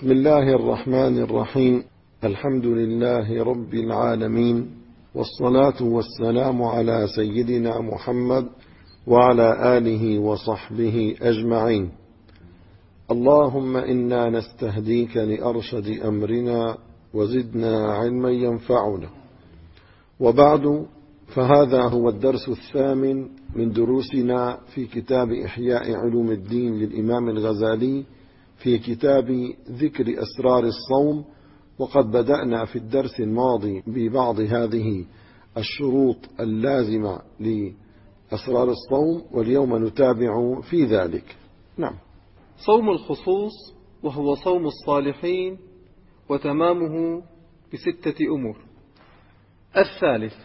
بسم الله الرحمن الرحيم. الحمد لله رب العالمين، والصلاة والسلام على سيدنا محمد وعلى آله وصحبه أجمعين. اللهم إنا نستهديك لأرشد أمرنا وزدنا علما ينفعنا. وبعد، فهذا هو الدرس الثامن من دروسنا في كتاب إحياء علوم الدين للإمام الغزالي في كتاب ذكر أسرار الصوم. وقد بدأنا في الدرس الماضي ببعض هذه الشروط اللازمة لأسرار الصوم، واليوم نتابع في ذلك. نعم. صوم الخصوص وهو صوم الصالحين، وتمامه ب6 أمور. الثالث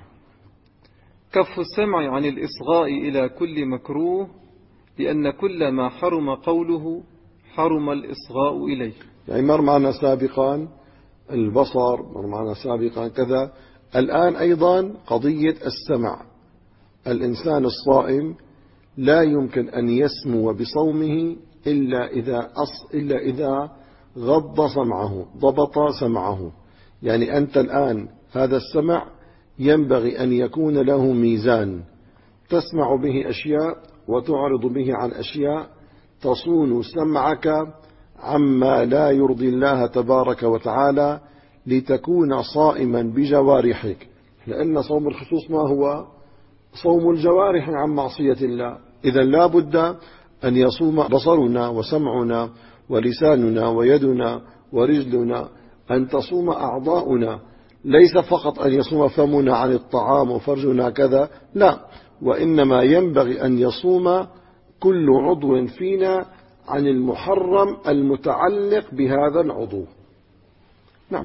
كف السمع عن الإصغاء إلى كل مكروه، لأن كل ما حرم قوله حرم الإصغاء إليه. يعني مر معنا سابقا البصر، مر معنا سابقا كذا. الآن أيضا قضية السمع. الإنسان الصائم لا يمكن أن يسمو بصومه إلا إذا غض سمعه، ضبط سمعه. يعني أنت الآن هذا السمع ينبغي أن يكون له ميزان، تسمع به أشياء وتعرض به عن أشياء، تصون سمعك عما لا يرضي الله تبارك وتعالى، لتكون صائما بجوارحك. لأن صوم الخصوص ما هو؟ صوم الجوارح عن معصية الله. إذا لا بد أن يصوم بصرنا وسمعنا ولساننا ويدنا ورجلنا، أن تصوم أعضاؤنا، ليس فقط أن يصوم فمنا عن الطعام وفرجنا كذا، لا، وإنما ينبغي أن يصوم كل عضو فينا عن المحرم المتعلق بهذا العضو. نعم.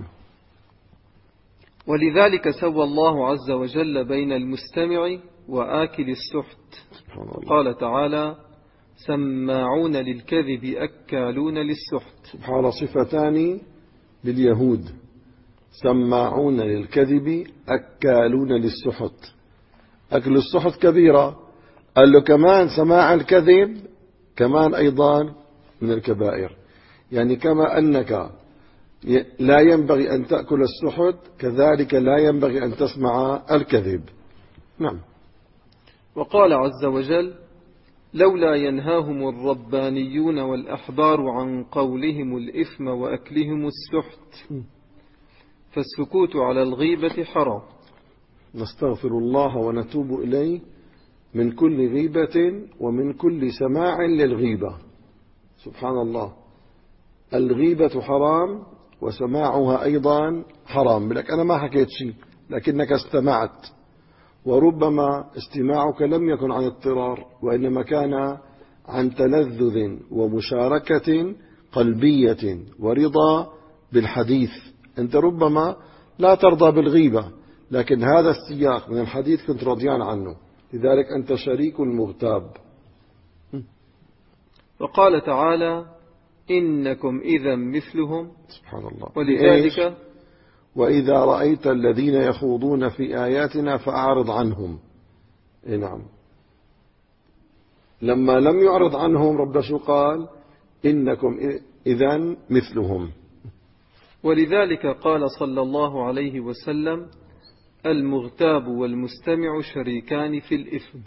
ولذلك سوى الله عز وجل بين المستمع وآكل السحت. قال تعالى: سماعون للكذب أكالون للسحت. سبحان، صفتان لليهود: سماعون للكذب أكالون للسحت. أكل السحت كبيرة، قال له كمان سماع الكذب كمان أيضا من الكبائر. يعني كما أنك لا ينبغي أن تأكل السحت، كذلك لا ينبغي أن تسمع الكذب. نعم. وقال عز وجل: لولا ينهاهم الربانيون والأحبار عن قولهم الإثم وأكلهم السحت، فالسكوت على الغيبة حرام. نستغفر الله ونتوب إليه من كل غيبة ومن كل سماع للغيبة. سبحان الله، الغيبة حرام وسماعها أيضا حرام. لك أنا ما حكيت شيء لكنك استمعت، وربما استماعك لم يكن عن اضطرار، وإنما كان عن تلذذ ومشاركة قلبية ورضا بالحديث. أنت ربما لا ترضى بالغيبة، لكن هذا السياق من الحديث كنت رضيان عنه، لذلك أنت شريك مغتاب. وقال تعالى: إنكم إذا مثلهم. سبحان الله. ولذلك وإذا رأيت الذين يخوضون في آياتنا فأعرض عنهم. نعم. لما لم يعرض عنهم رب شو قال؟ إنكم إذا مثلهم. ولذلك قال صلى الله عليه وسلم: المغتاب والمستمع شريكان في الإثم.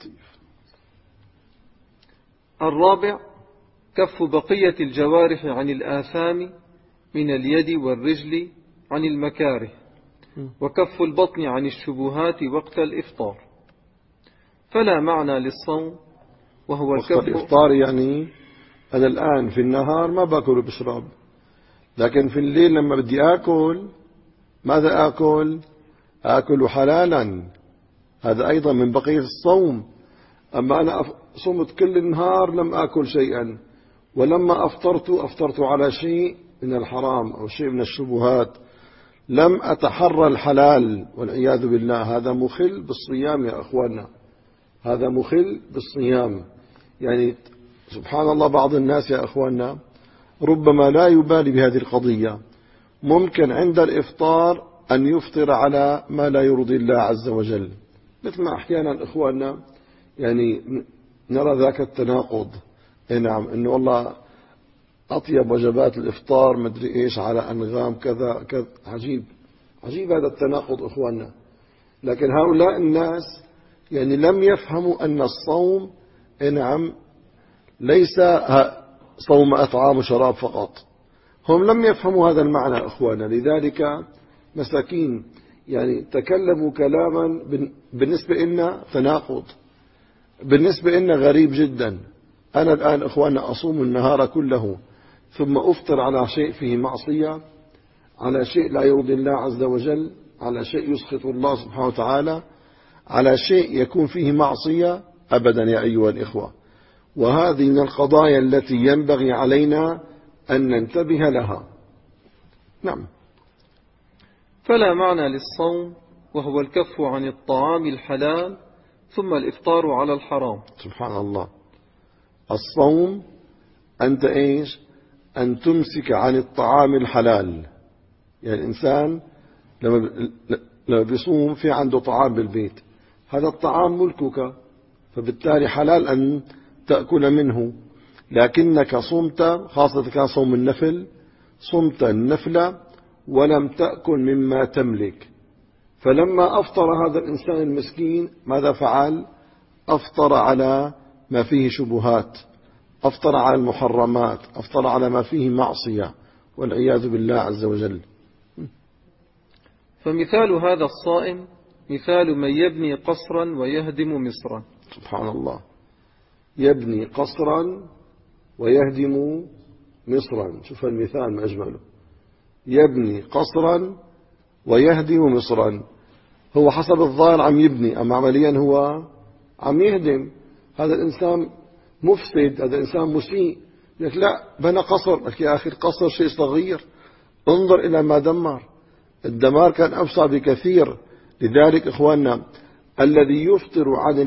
الرابع كف بقية الجوارح عن الآثام من اليد والرجل عن المكاره، وكف البطن عن الشبهات وقت الإفطار. فلا معنى للصوم وهو وقت الإفطار. يعني أنا الآن في النهار ما باكل وبشرب، لكن في الليل لما بدي آكل، ماذا آكل؟ آكل حلالا. هذا أيضا من بقية الصوم. أما أنا صمت كل النهار لم آكل شيئا، ولما أفطرت على شيء من الحرام أو شيء من الشبهات، لم أتحرى الحلال والعياذ بالله. هذا مخل بالصيام يا أخوانا، هذا مخل بالصيام. يعني سبحان الله، بعض الناس يا أخوانا ربما لا يبالي بهذه القضية. ممكن عند الإفطار أن يفطر على ما لا يرضي الله عز وجل، مثل ما أحيانا إخواننا يعني نرى ذاك التناقض. نعم، إنه والله أطيب وجبات الإفطار مدري إيش على أنغام كذا كذا. عجيب عجيب هذا التناقض إخواننا. لكن هؤلاء الناس يعني لم يفهموا أن الصوم نعم ليس صوم أطعام وشراب فقط. هم لم يفهموا هذا المعنى إخواننا، لذلك مساكين يعني تكلموا كلاما بالنسبة لنا تناقض، بالنسبة لنا غريب جدا. أنا الآن إخواننا أصوم النهار كله ثم أفطر على شيء فيه معصية، على شيء لا يرضي الله عز وجل، على شيء يسخط الله سبحانه وتعالى، على شيء يكون فيه معصية؟ أبدا يا أيها الإخوة. وهذه من القضايا التي ينبغي علينا أن ننتبه لها. نعم. فلا معنى للصوم وهو الكف عن الطعام الحلال ثم الإفطار على الحرام. سبحان الله. الصوم أنت إيش؟ أن تمسك عن الطعام الحلال. يعني الإنسان لما بيصوم في عنده طعام بالبيت، هذا الطعام ملكك، فبالتالي حلال أن تأكل منه. لكنك صمت، خاصة كان صوم النفل، صمت النفل ولم تأكل مما تملك. فلما أفطر هذا الإنسان المسكين ماذا فعل؟ أفطر على ما فيه شبهات، أفطر على المحرمات، أفطر على ما فيه معصية، والعياذ بالله عز وجل. فمثال هذا الصائم مثال من يبني قصرا ويهدم مصرا. سبحان الله. يبني قصرا ويهدم مصرا. شوف المثال ما أجمله. يبني قصرا ويهدم مصرا. هو حسب الظاهر عم يبني، أما عمليا هو عم يهدم. هذا الإنسان مفسد، هذا الإنسان مسيء. لك لا، بنى قصر. لك يا أخي القصر شيء صغير، انظر إلى ما دمر. الدمار كان أوسع بكثير. لذلك إخواننا الذي يفطر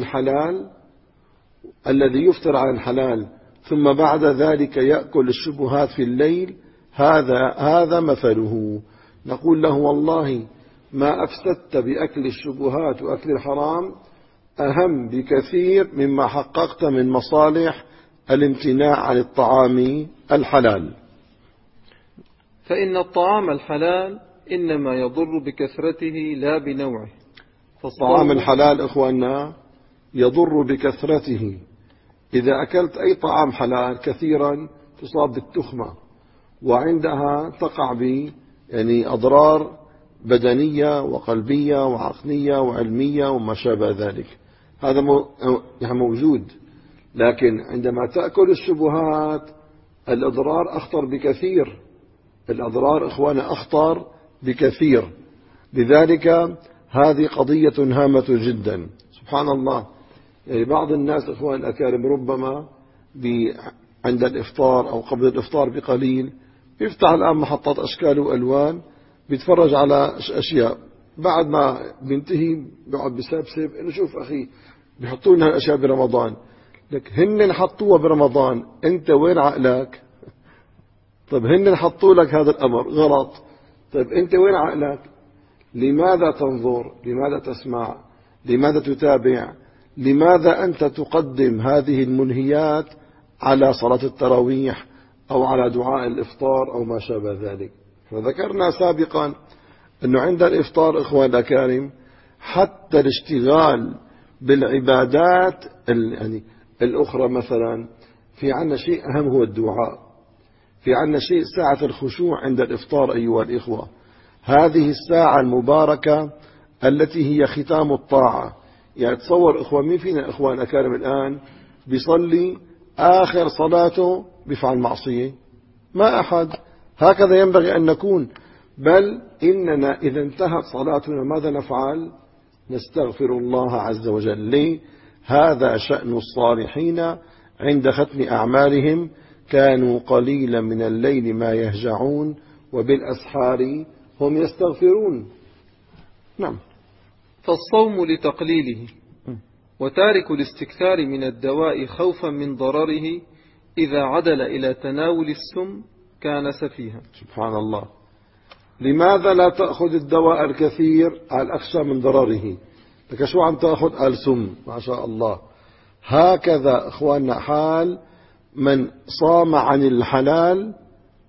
عن الحلال ثم بعد ذلك يأكل الشبهات في الليل، هذا مثله. نقول له والله ما أفسدت بأكل الشبهات وأكل الحرام أهم بكثير مما حققت من مصالح الامتناع عن الطعام الحلال. فإن الطعام الحلال إنما يضر بكثرته لا بنوعه. الطعام الحلال إخواننا يضر بكثرته. إذا أكلت أي طعام حلال كثيرا تصاب بالتخمة، وعندها تقع يعني أضرار بدنية وقلبية وعقلية وعلمية وما شابه ذلك. هذا موجود. لكن عندما تأكل الشبهات الأضرار أخطر بكثير. الأضرار إخوانا أخطر بكثير. لذلك هذه قضية هامة جدا. سبحان الله. يعني بعض الناس إخوان الأكارم ربما عند الإفطار أو قبل الإفطار بقليل يفتح الآن محطات أشكال وألوان، بيتفرج على أشياء، بعد ما بينتهي بيقعد بسبسب إنه شوف أخي بيحطوا لنا الأشياء برمضان. لك هن حطوها برمضان، أنت وين عقلك؟ طيب هن حطوا لك هذا الأمر غلط، طيب أنت وين عقلك؟ لماذا تنظر؟ لماذا تسمع؟ لماذا تتابع؟ لماذا أنت تقدم هذه المنهيات على صلاة التراويح أو على دعاء الإفطار أو ما شابه ذلك؟ فذكرنا سابقا أنه عند الإفطار إخوان الأكارم حتى الاشتغال بالعبادات يعني الأخرى، مثلا في عنا شيء أهم هو الدعاء، في عنا شيء ساعة الخشوع عند الإفطار أيها الإخوة. هذه الساعة المباركة التي هي ختام الطاعة. يعني تصور إخوان، مين فينا إخوان أكارم الآن بيصلي آخر صلاته بيفعل معصية؟ ما أحد. هكذا ينبغي أن نكون. بل إننا إذا انتهت صلاتنا ماذا نفعل؟ نستغفر الله عز وجل. ليه؟ هذا شأن الصالحين عند ختم أعمالهم، كانوا قليلا من الليل ما يهجعون وبالأسحار هم يستغفرون. نعم. فالصوم لتقليله، وتارك الاستكثار من الدواء خوفا من ضرره إذا عدل إلى تناول السم كان سفيها. سبحان الله. لماذا لا تأخذ الدواء الكثير على أخشى من ضرره؟ لك شو عم تأخذ السم؟ ما شاء الله. هكذا إخواننا حال من صام عن الحلال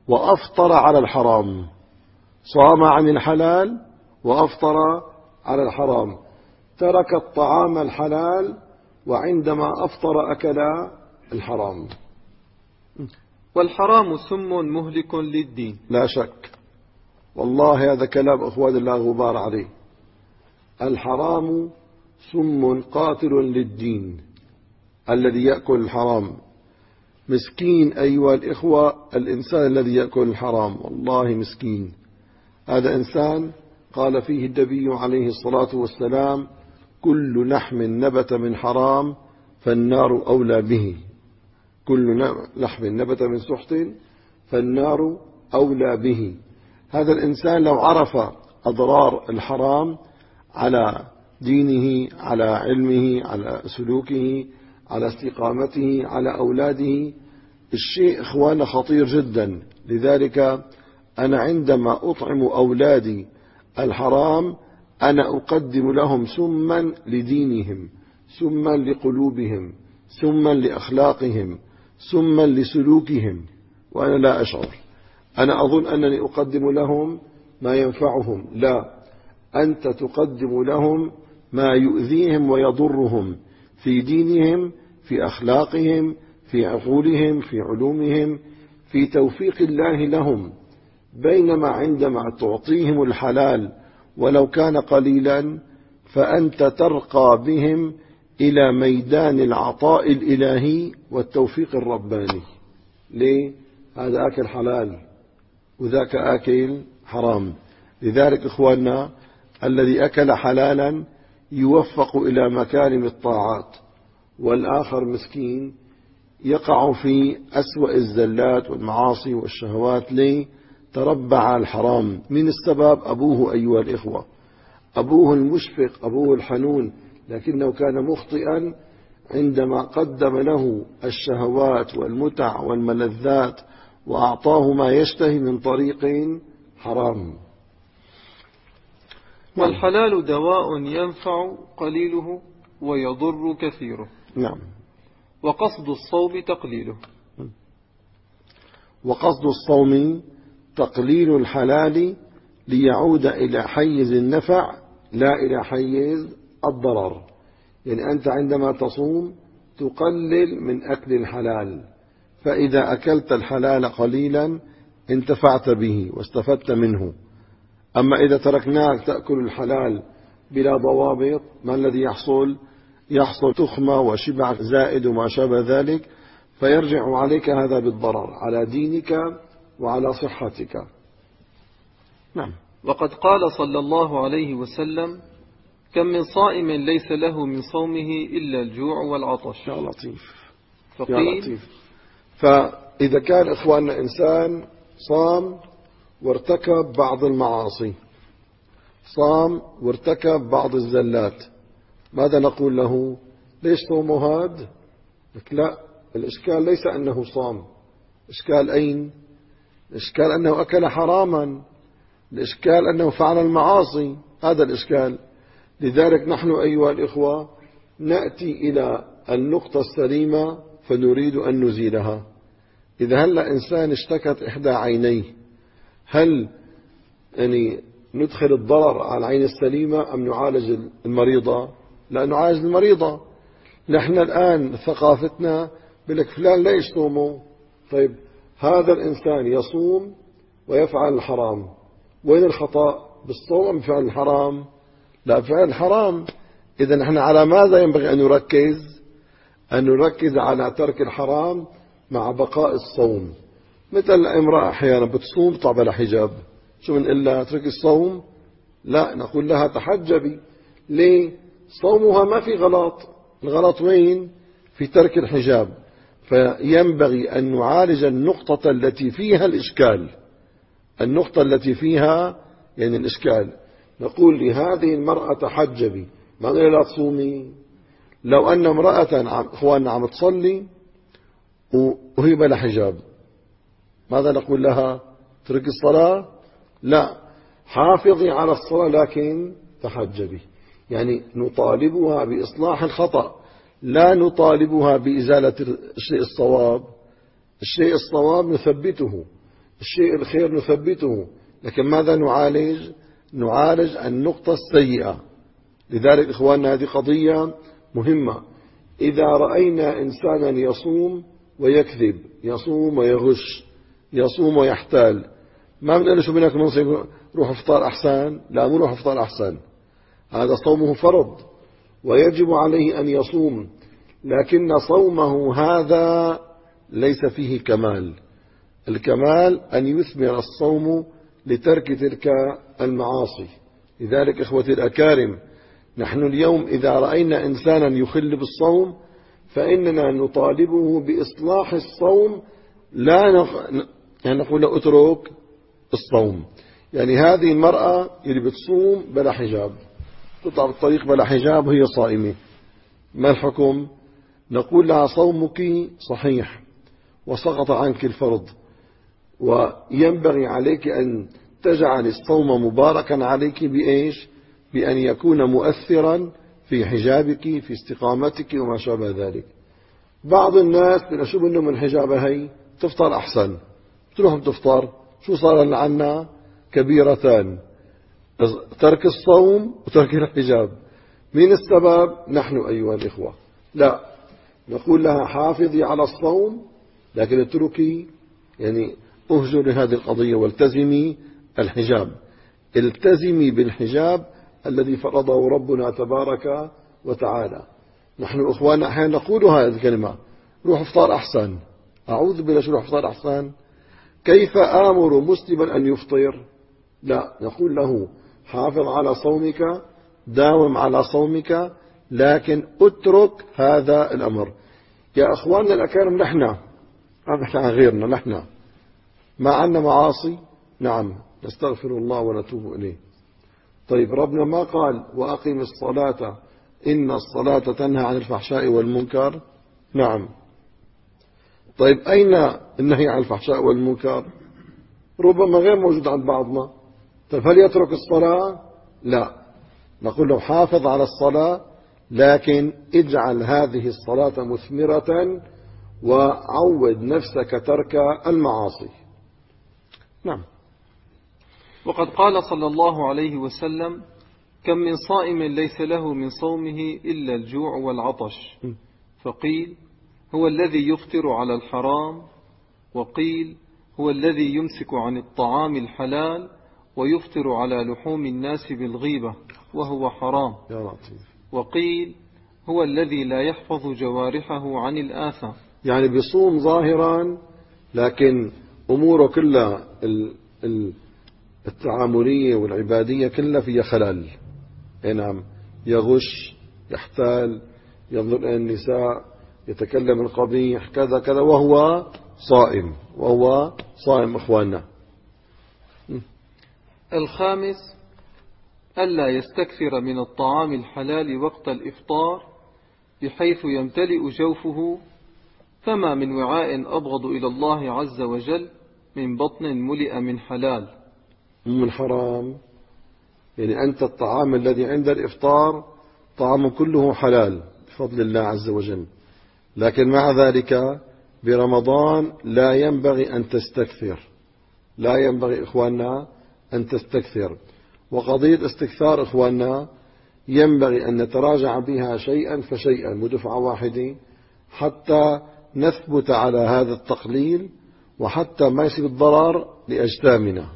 وأفطر على الحرام، صام عن الحلال وأفطر على الحرام، ترك الطعام الحلال وعندما أفطر أكل الحرام. والحرام سم مهلك للدين. لا شك، والله هذا كلام أخوان لا غبار عليه. الحرام سم قاتل للدين. الذي يأكل الحرام مسكين أيها الإخوة، الإنسان الذي يأكل الحرام والله مسكين. هذا إنسان قال فيه النبي عليه الصلاة والسلام: كل لحم نبت من حرام فالنار أولى به. كل لحم نبت من سحت فالنار أولى به. هذا الإنسان لو عرف أضرار الحرام على دينه، على علمه، على سلوكه، على استقامته، على أولاده، الشيء إخوانا خطير جدا. لذلك أنا عندما أطعم أولادي الحرام أنا أقدم لهم سما لدينهم، سما لقلوبهم، سما لأخلاقهم، سما لسلوكهم، وأنا لا أشعر. أنا أظن أنني أقدم لهم ما ينفعهم. لا، أنت تقدم لهم ما يؤذيهم ويضرهم في دينهم، في أخلاقهم، في عقولهم، في علومهم، في توفيق الله لهم. بينما عندما تعطيهم الحلال ولو كان قليلا فأنت ترقى بهم إلى ميدان العطاء الإلهي والتوفيق الرباني. ليه؟ هذا أكل حلال وذاك أكل حرام. لذلك إخواننا الذي أكل حلالا يوفق إلى مكارم الطاعات، والآخر مسكين يقع في أسوأ الزلات والمعاصي والشهوات. ليه؟ تربع على الحرام. من السبب؟ أبوه أيها الإخوة، أبوه المشفق، أبوه الحنون، لكنه كان مخطئا عندما قدم له الشهوات والمتع والملذات وأعطاه ما يشتهي من طريق حرام. والحلال دواء ينفع قليله ويضر كثيره. نعم. وقصد الصوم تقليله. وقصد الصوم تقليل الحلال ليعود إلى حيز النفع لا إلى حيز الضرر. يعني أنت عندما تصوم تقلل من أكل الحلال، فإذا أكلت الحلال قليلا انتفعت به واستفدت منه. أما إذا تركناك تأكل الحلال بلا ضوابط، ما الذي يحصل؟ يحصل تخمة وشبع زائد وما شابه ذلك، فيرجع عليك هذا بالضرر على دينك وعلى صحتك. نعم. وقد قال صلى الله عليه وسلم: كم من صائم ليس له من صومه إلا الجوع والعطش. يا لطيف فقيل يا لطيف. فإذا كان إخواننا إنسان صام وارتكب بعض المعاصي، صام وارتكب بعض الزلات، ماذا نقول له؟ ليش صومه هاد؟ لا، الإشكال ليس أنه صام. إشكال أين؟ الإشكال أنه أكل حراما، الإشكال أنه فعل المعاصي، هذا الإشكال. لذلك نحن أيها الإخوة نأتي إلى النقطة السليمة فنريد أن نزيلها. إذا هلأ إنسان اشتكت إحدى عينيه، هل يعني ندخل الضرر على العين السليمة أم نعالج المريضة؟ لا، نعالج المريضة. نحن الآن ثقافتنا بلك فلان لا يصومه. طيب هذا الإنسان يصوم ويفعل الحرام، وين الخطأ؟ بالصوم أم فعل الحرام؟ لا، فعل الحرام. إذا نحن على ماذا ينبغي أن نركز؟ أن نركز على ترك الحرام مع بقاء الصوم. مثل امرأة أحيانا بتصوم طبعا بلا حجاب، شو بنقول لها؟ ترك الصوم؟ لا، نقول لها تحجبي. ليه؟ صومها ما في غلط. الغلط وين؟ في ترك الحجاب. فينبغي أن نعالج النقطة التي فيها الإشكال، النقطة التي فيها يعني الإشكال. نقول لهذه المرأة تحجبي، ما نقول لا تصومي. لو أن امرأة إخواننا عم تصلي وهي بلا حجاب، ماذا نقول لها؟ ترك الصلاة؟ لا، حافظي على الصلاة لكن تحجبي. يعني نطالبها بإصلاح الخطأ، لا نطالبها بإزالة الشيء الصواب. الشيء الصواب نثبته، الشيء الخير نثبته، لكن ماذا نعالج؟ نعالج النقطة السيئة. لذلك إخواننا هذه قضية مهمة. إذا رأينا إنسانا يصوم ويكذب، يصوم ويغش، يصوم ويحتال، ما بنقول شو بدك نصيب، روح افطار أحسن. لا، مو روح افطار أحسن، هذا صومه فرض ويجب عليه أن يصوم، لكن صومه هذا ليس فيه كمال. الكمال أن يثمر الصوم لترك تلك المعاصي. لذلك إخوتي الأكارم، نحن اليوم إذا رأينا إنسانا يخل بالصوم فإننا نطالبه بإصلاح الصوم، لا يعني نقول له اترك الصوم. يعني هذه المرأة اللي بتصوم بلا حجاب، تطلع بالطريق بلا حجاب وهي صائمة، ما الحكم؟ نقول لها صومك صحيح وسقط عنك الفرض، وينبغي عليك أن تجعل الصوم مباركا عليك بإيش؟ بأن يكون مؤثرا في حجابك، في استقامتك وما شابه ذلك. بعض الناس شو منه من حجابها هي تفطر أحسن، تروح بتفطر، شو صار عنا؟ كبيرتان، ترك الصوم وترك الحجاب. مين السبب؟ نحن أيها الإخوة. لا، نقول لها حافظي على الصوم، لكن اتركي، يعني اهجري هذه القضية والتزمي الحجاب. التزمي بالحجاب الذي فرضه ربنا تبارك وتعالى. نحن أخواننا أحيانا نقول هذه الكلمة، روح افطار أحسن. أعوذ بالله، شو روح افطار أحسن؟ كيف آمر مسلما أن يفطر؟ لا، نقول له حافظ على صومك، داوم على صومك، لكن اترك هذا الأمر. يا أخواننا الأكارم، نحن عن غيرنا، نحن ما عندنا معاصي؟ نعم، نستغفر الله ونتوب إليه. طيب ربنا ما قال وأقم الصلاة إن الصلاة تنهى عن الفحشاء والمنكر؟ نعم. طيب أين النهي عن الفحشاء والمنكر؟ ربما غير موجود عند بعضنا. طيب هل يترك الصلاة؟ لا، نقول له حافظ على الصلاة، لكن اجعل هذه الصلاة مثمرة وعود نفسك ترك المعاصي. نعم. وقد قال صلى الله عليه وسلم: كم من صائم ليس له من صومه إلا الجوع والعطش. فقيل: هو الذي يفطر على الحرام. وقيل: هو الذي يمسك عن الطعام الحلال ويفطر على لحوم الناس بالغيبة وهو حرام. وقيل: هو الذي لا يحفظ جوارحه عن الآثام. يعني بيصوم ظاهرا، لكن أموره كلها التعاملية والعبادية كلها فيها خلل. نعم، يغش، يحتال، ينظر إلى النساء، يتكلم القبيح، كذا كذا، وهو صائم إخواننا. الخامس: ألا يستكثر من الطعام الحلال وقت الإفطار بحيث يمتلئ جوفه، فما من وعاء أبغض إلى الله عز وجل من بطن ملئ من حلال من حرام. يعني أنت الطعام الذي عند الإفطار طعام كله حلال بفضل الله عز وجل، لكن مع ذلك برمضان لا ينبغي أن تستكثر، لا ينبغي إخواننا أن تستكثر. وقضية استكثار إخواننا ينبغي أن نتراجع بها شيئا فشيئا ودفعة واحدة حتى نثبت على هذا التقليل، وحتى ما يصير الضرر لأجسامنا.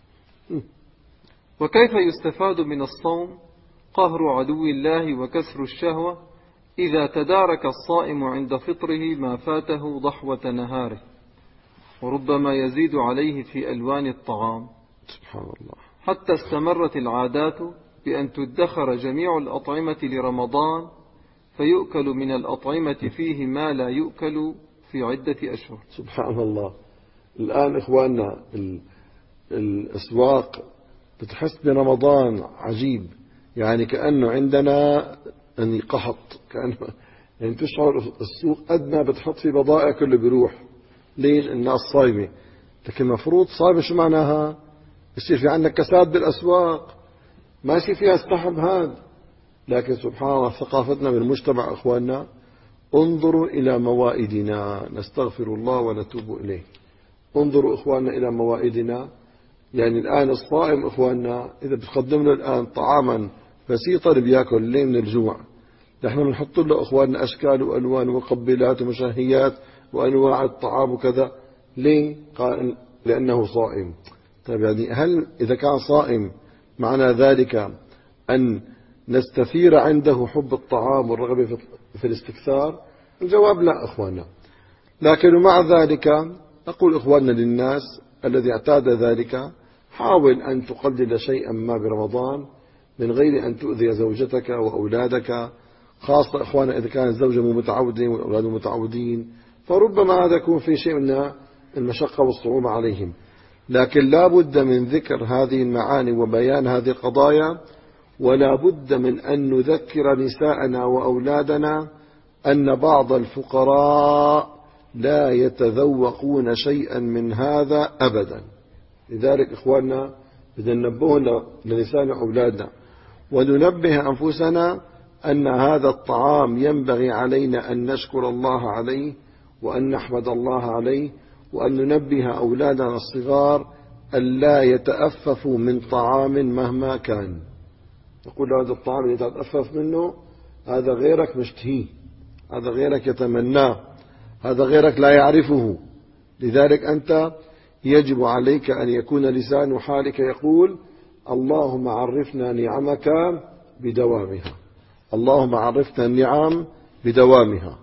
وكيف يستفاد من الصوم قهر عدو الله وكسر الشهوة إذا تدارك الصائم عند فطره ما فاته ضحوة نهاره، وربما يزيد عليه في ألوان الطعام، سبحان الله، حتى استمرت العادات بأن تدخر جميع الأطعمة لرمضان فيؤكل من الأطعمة فيه ما لا يؤكل في عدة أشهر. سبحان الله. الآن إخواننا الأسواق بتحس برمضان عجيب، يعني كأنه عندنا يعني قحط، كأنه يعني تشعر السوق أدنى بتحط في بضائع كله بيروح. ليش؟ الناس صايمة. لكن المفروض صايمة شو معناها؟ يصير في عندك كساد بالأسواق، ما يصير فيها استحب هذا. لكن سبحان الله ثقافتنا بالمجتمع إخواننا، انظروا إلى موائدنا، نستغفر الله ونتوب إليه. انظروا إخواننا إلى موائدنا. يعني الآن الصائم إخواننا إذا بتقدم له الآن طعاما بسيطا بياكل ليه من الجوع. نحن بنحط له إخواننا أشكال وألوان ومقبلات ومشهيات وأنواع الطعام وكذا. ليه؟ قال لأنه صائم. طيب يعني هل إذا كان صائم معنى ذلك أن نستثير عنده حب الطعام والرغبة في الاستكثار؟ الجواب لا إخواننا. لكن مع ذلك أقول إخواننا للناس الذي اعتاد ذلك حاول أن تقلل شيئا ما برمضان من غير أن تؤذي زوجتك وأولادك، خاصة إخواننا إذا كانت الزوجة متعودين والأولاد متعودين، فربما هذا يكون في شيء من المشقة والصعوبة عليهم. لكن لا بد من ذكر هذه المعاني وبيان هذه القضايا، ولا بد من أن نذكر نساءنا وأولادنا أن بعض الفقراء لا يتذوقون شيئا من هذا أبدا. لذلك إخواننا بدنا ننبه لنسائنا وأولادنا وننبه أنفسنا أن هذا الطعام ينبغي علينا أن نشكر الله عليه وأن نحمد الله عليه، وأن ننبه أولادنا الصغار أن لا يتأففوا من طعام مهما كان. نقول هذا الطعام اللي تتأفف منه هذا غيرك مشتهيه، هذا غيرك يتمناه، هذا غيرك لا يعرفه. لذلك أنت يجب عليك أن يكون لسان حالك يقول اللهم عرفنا نعمك بدوامها، اللهم عرفنا النعم بدوامها.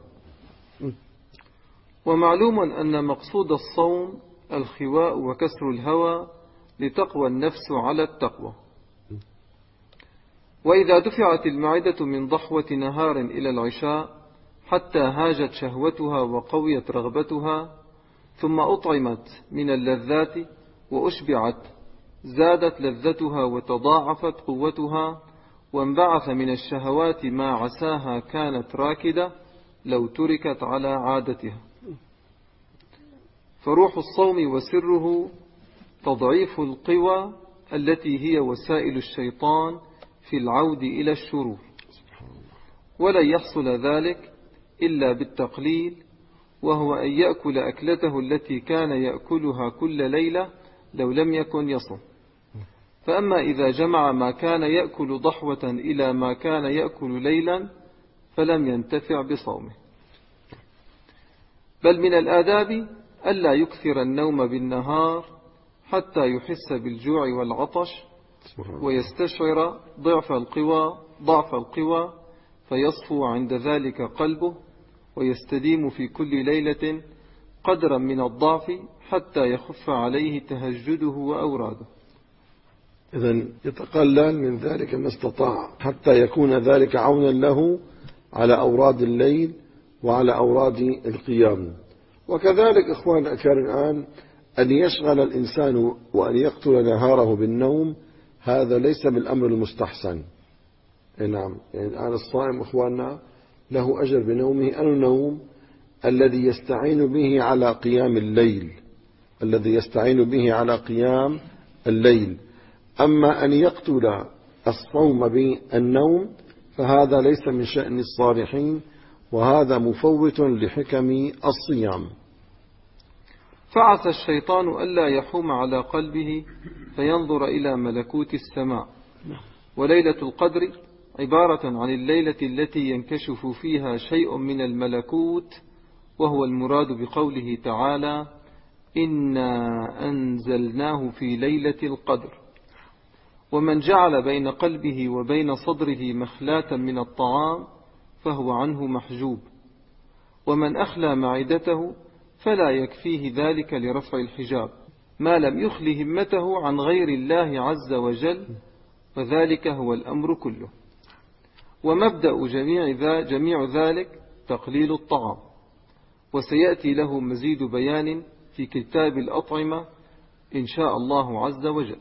ومعلوم أن مقصود الصوم الخواء وكسر الهوى لتقوى النفس على التقوى. وإذا دفعت المعدة من ضحوة نهار إلى العشاء حتى هاجت شهوتها وقويت رغبتها، ثم أطعمت من اللذات وأشبعت، زادت لذتها وتضاعفت قوتها، وانبعث من الشهوات ما عساها كانت راكدة لو تركت على عادتها. فروح الصوم وسره تضعيف القوى التي هي وسائل الشيطان في العود إلى الشرور، ولن يحصل ذلك إلا بالتقليل، وهو أن يأكل أكلته التي كان يأكلها كل ليلة لو لم يكن يصم. فأما إذا جمع ما كان يأكل ضحوة إلى ما كان يأكل ليلا فلم ينتفع بصومه. بل من الآداب ألا يكثر النوم بالنهار حتى يحس بالجوع والعطش ويستشعر ضعف القوى فيصفو عند ذلك قلبه، ويستديم في كل ليلة قدرا من الضعف حتى يخف عليه تهجده وأوراده. إذن يتقلل من ذلك ما استطاع حتى يكون ذلك عونا له على أوراد الليل وعلى أوراد القيام. وكذلك إخوان الأكارم الآن أن يشغل الإنسان وأن يقتل نهاره بالنوم، هذا ليس بالأمر المستحسن. نعم، يعني الآن الصائم إخواننا له أجر بنومه، النوم الذي يستعين به على قيام الليل، الذي يستعين به على قيام الليل. أما أن يقتل الصوم بالنوم فهذا ليس من شأن الصالحين، وهذا مفوت لحكم الصيام. فعسى الشيطان ألا يحوم على قلبه فينظر إلى ملكوت السماء. وليلة القدر عبارة عن الليلة التي ينكشف فيها شيء من الملكوت، وهو المراد بقوله تعالى إنا أنزلناه في ليلة القدر. ومن جعل بين قلبه وبين صدره مخلاة من الطعام فهو عنه محجوب، ومن أخلى معدته فلا يكفيه ذلك لرفع الحجاب ما لم يخل همته عن غير الله عز وجل، وذلك هو الأمر كله. ومبدأ جميع ذلك تقليل الطعام، وسيأتي له مزيد بيان في كتاب الأطعمة إن شاء الله عز وجل.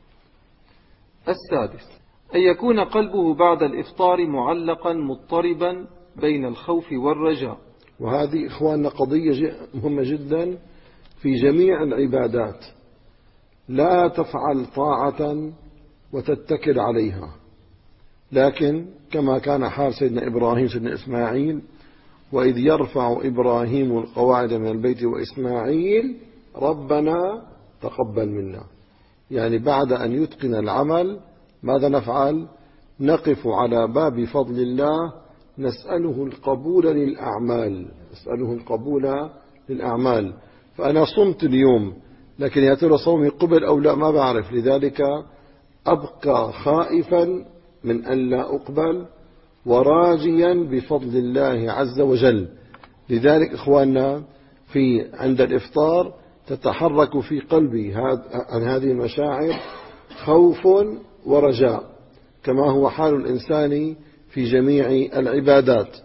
السادس أن يكون قلبه بعد الإفطار معلقا مضطربا بين الخوف والرجاء. وهذه إخواننا قضية مهمة جدا في جميع العبادات. لا تفعل طاعة وتتكل عليها، لكن كما كان حال سيدنا إبراهيم سيدنا إسماعيل، وإذ يرفع إبراهيم القواعد من البيت وإسماعيل ربنا تقبل منا. يعني بعد أن يتقن العمل ماذا نفعل؟ نقف على باب فضل الله نسأله القبول للأعمال، نسأله القبول للأعمال. فأنا صمت اليوم، لكن يا ترى صومي قبل أو لا ما بعرف، لذلك أبقى خائفا من أن لا أقبل وراجيا بفضل الله عز وجل. لذلك إخواننا عند الإفطار تتحرك في قلبي عن هذه المشاعر خوف ورجاء، كما هو حال الإنسان في جميع العبادات.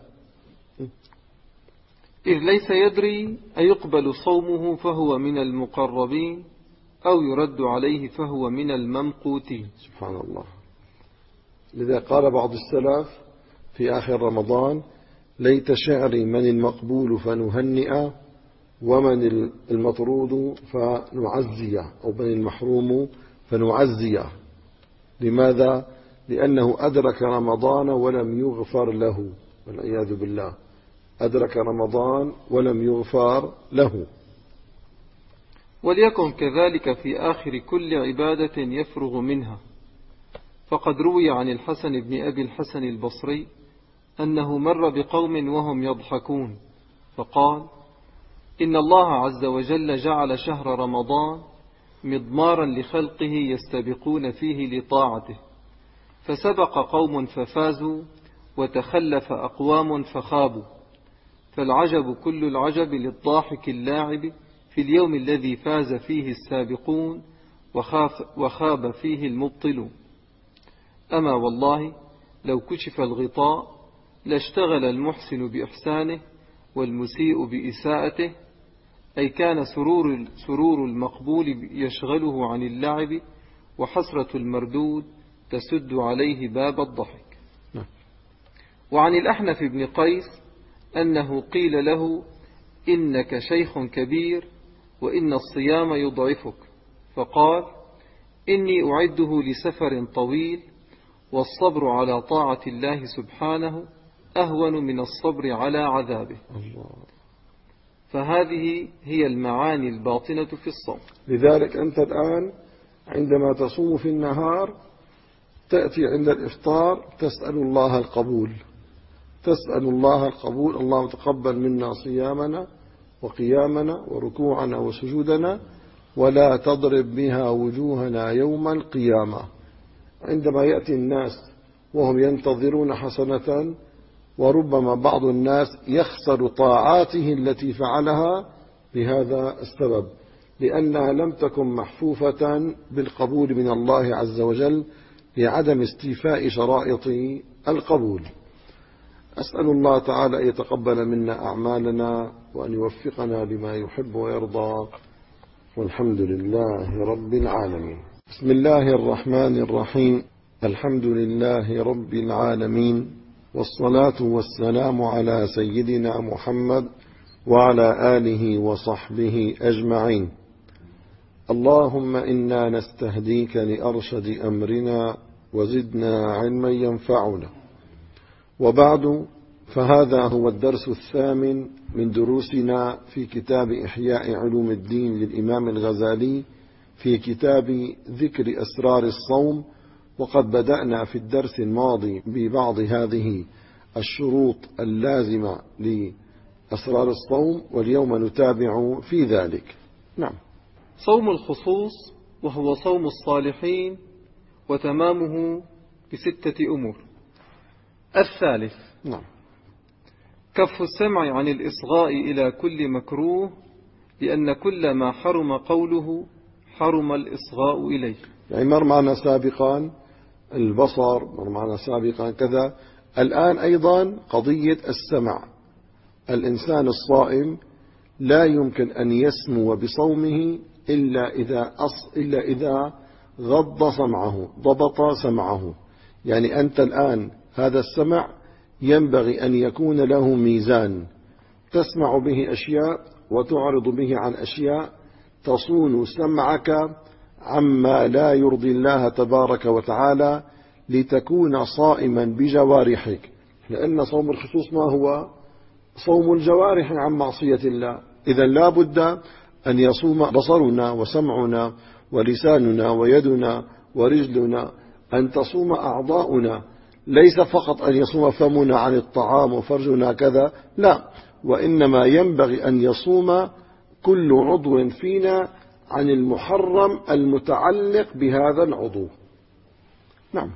إذ ليس يدري أيقبل صومه فهو من المقربين أو يرد عليه فهو من الممقوتين. سبحان الله. لذا قال بعض السلف في آخر رمضان: ليت شعري من المقبول فنهنئ ومن المطرود فنعزيه، أو من المحروم فنعزيه. لماذا؟ لأنه أدرك رمضان ولم يغفر له، والعياذ بالله، أدرك رمضان ولم يغفر له. وليكن كذلك في آخر كل عبادة يفرغ منها. فقد روي عن الحسن بن أبي الحسن البصري أنه مر بقوم وهم يضحكون فقال: إن الله عز وجل جعل شهر رمضان مضمارا لخلقه يستبقون فيه لطاعته، فسبق قوم ففازوا وتخلف أقوام فخابوا، فالعجب كل العجب للضاحك اللاعب في اليوم الذي فاز فيه السابقون وخاب فيه المبطلون. أما والله لو كشف الغطاء لاشتغل المحسن بإحسانه والمسيء بإساءته، أي كان سرور المقبول يشغله عن اللعب، وحسرة المردود تسد عليه باب الضحك. وعن الأحنف بن قيس أنه قيل له: إنك شيخ كبير وإن الصيام يضعفك، فقال: إني أعده لسفر طويل، والصبر على طاعة الله سبحانه أهون من الصبر على عذابه. فهذه هي المعاني الباطنة في الصوم. لذلك أنت الآن عندما تصوم في النهار تأتي عند الإفطار تسأل الله القبول، تسأل الله القبول: اللهم تقبل منا صيامنا وقيامنا وركوعنا وسجودنا ولا تضرب بها وجوهنا يوم القيامة. عندما يأتي الناس وهم ينتظرون حسنة، وربما بعض الناس يخسر طاعاته التي فعلها بهذا السبب، لأنها لم تكن محفوفة بالقبول من الله عز وجل لعدم استيفاء شرائط القبول. أسأل الله تعالى أن يتقبل منا أعمالنا وأن يوفقنا لما يحب ويرضى، والحمد لله رب العالمين. بسم الله الرحمن الرحيم. الحمد لله رب العالمين، والصلاة والسلام على سيدنا محمد وعلى آله وصحبه أجمعين. اللهم إنا نستهديك لأرشد أمرنا وزدنا علما ينفعنا. وبعد، فهذا هو الدرس الثامن من دروسنا في كتاب إحياء علوم الدين للإمام الغزالي في كتاب ذكر أسرار الصوم. وقد بدأنا في الدرس الماضي ببعض هذه الشروط اللازمة لأسرار الصوم، واليوم نتابع في ذلك. نعم. صوم الخصوص وهو صوم الصالحين، وتمامه ب6 أمور. الثالث: نعم، كف السمع عن الإصغاء إلى كل مكروه، لأن كل ما حرم قوله حرم الإصغاء إليه. يعني مر معنا سابقا البصر، مر معنا سابقا كذا. الآن أيضا قضية السمع. الإنسان الصائم لا يمكن أن يسمو بصومه إلا إذا غض سمعه، ضبط سمعه. يعني أنت الآن هذا السمع ينبغي أن يكون له ميزان، تسمع به أشياء وتعرض به عن أشياء، تصون سمعك عما لا يرضي الله تبارك وتعالى لتكون صائما بجوارحك. لأن صوم الخصوص ما هو؟ صوم الجوارح عن معصية الله. إذا لا بد أن يصوم بصرنا وسمعنا ولساننا ويدنا ورجلنا، أن تصوم أعضاؤنا، ليس فقط أن يصوم فمنا عن الطعام وفرجنا كذا، لا، وإنما ينبغي أن يصوم كل عضو فينا عن المحرم المتعلق بهذا العضو. نعم.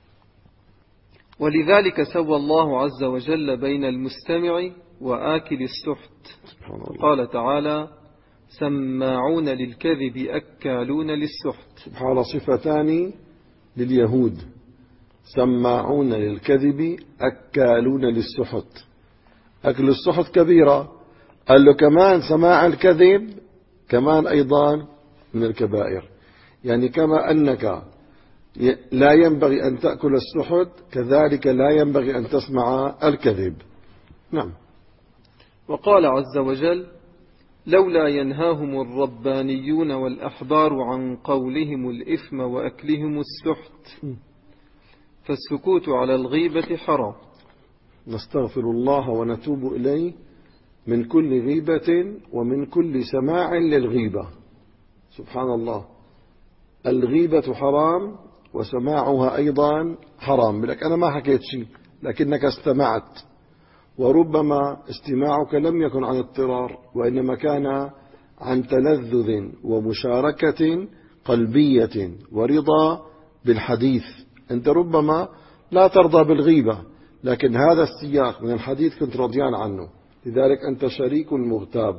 ولذلك سوى الله عز وجل بين المستمع وآكل السحت، قال تعالى: سماعون للكذب أكالون للسحت. سبحان، صفتان لليهود: سماعون للكذب أكالون للسحت. أكل السحت كبيرة، قال له كمان سماع الكذب كمان أيضا من الكبائر. يعني كما أنك لا ينبغي أن تأكل السحت، كذلك لا ينبغي أن تسمع الكذب. نعم. وقال عز وجل: لولا ينهاهم الربانيون والأحبار عن قولهم الإثم وأكلهم السحت فالسكوت على الغيبة حرام. نستغفر الله ونتوب إليه من كل غيبة ومن كل سماع للغيبة. سبحان الله، الغيبة حرام وسماعها أيضا حرام. لك أنا ما حكيت شيء لكنك استمعت، وربما استماعك لم يكن عن اضطرار، وإنما كان عن تلذذ ومشاركة قلبية ورضا بالحديث. أنت ربما لا ترضى بالغيبة، لكن هذا السياق من الحديث كنت رضيان عنه، لذلك أنت شريك مغتاب.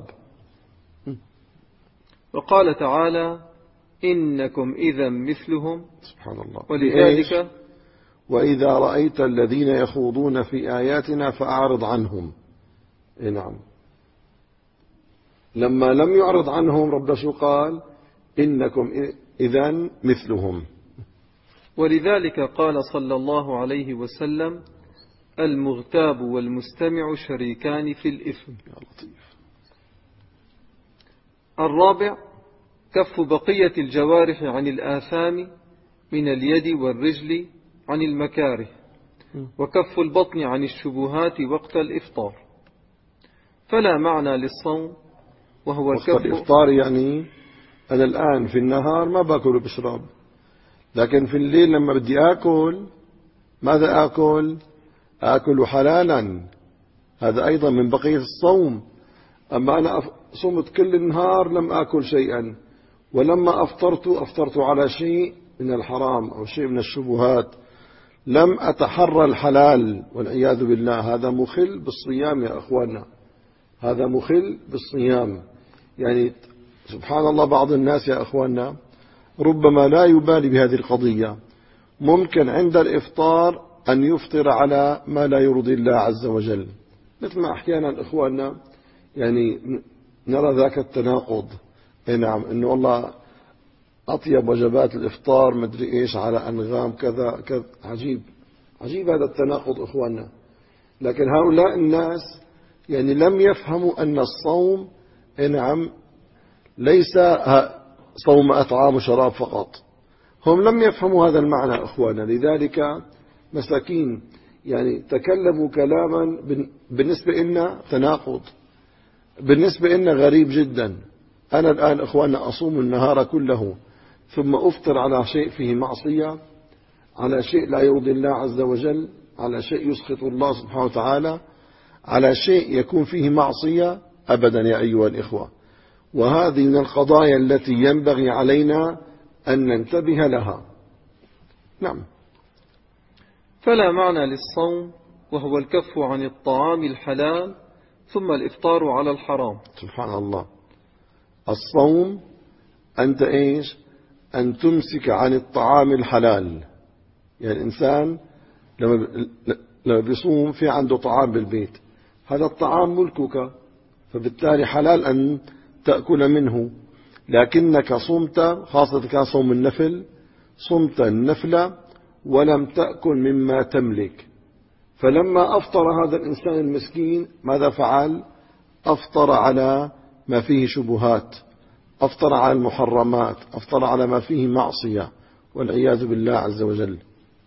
وقال تعالى: إنكم إذا مثلهم. سبحان الله. ولذلك وإذا رأيت الذين يخوضون في آياتنا فأعرض عنهم. نعم، لما لم يعرض عنهم رب شو قال؟ إنكم إذا مثلهم. ولذلك قال صلى الله عليه وسلم: المغتاب والمستمع شريكان في الإثم. يا لطيف. الرابع: كف بقية الجوارح عن الآثام من اليد والرجل عن المكاره، وكف البطن عن الشبهات وقت الإفطار. فلا معنى للصوم وهو وقت الإفطار، يعني أنا الآن في النهار ما باكل وبشرب، لكن في الليل لما بدي آكل ماذا آكل؟ آكل حلالا، هذا أيضا من بقية الصوم. أما أنا صمت كل النهار لم آكل شيئا، ولما أفطرت على شيء من الحرام أو شيء من الشبهات، لم أتحرى الحلال والعياذ بالله. هذا مخل بالصيام يا أخوانا، هذا مخل بالصيام. يعني سبحان الله، بعض الناس يا أخوانا ربما لا يبالي بهذه القضية، ممكن عند الإفطار أن يفطر على ما لا يرضي الله عز وجل، مثل ما أحيانا إخواننا يعني نرى ذاك التناقض. نعم، إنه والله أطيب وجبات الإفطار مدري إيش على أنغام كذا كذا. عجيب هذا التناقض إخواننا. لكن هؤلاء الناس يعني لم يفهموا أن الصوم نعم ليس صوم أطعام وشراب فقط. هم لم يفهموا هذا المعنى إخواننا، لذلك مساكين يعني تكلموا كلاما بالنسبة لنا تناقض، بالنسبة لنا غريب جدا. أنا الآن إخواننا أصوم النهار كله ثم أفطر على شيء فيه معصية، على شيء لا يرضي الله عز وجل، على شيء يسخط الله سبحانه وتعالى، على شيء يكون فيه معصية، أبدا يا أيها الإخوة. وهذه من القضايا التي ينبغي علينا أن ننتبه لها. نعم. فلا معنى للصوم وهو الكف عن الطعام الحلال ثم الإفطار على الحرام. سبحان الله. الصوم أنت إيش؟ أن تمسك عن الطعام الحلال. يعني الإنسان لما بيصوم في عنده طعام بالبيت، هذا الطعام ملكك، فبالتالي حلال أن تأكل منه، لكنك صمت، خاصة كان صوم النفل، صمت النفل ولم تأكل مما تملك. فلما أفطر هذا الإنسان المسكين ماذا فعل؟ أفطر على ما فيه شبهات، أفطر على المحرمات، أفطر على ما فيه معصية والعياذ بالله عز وجل.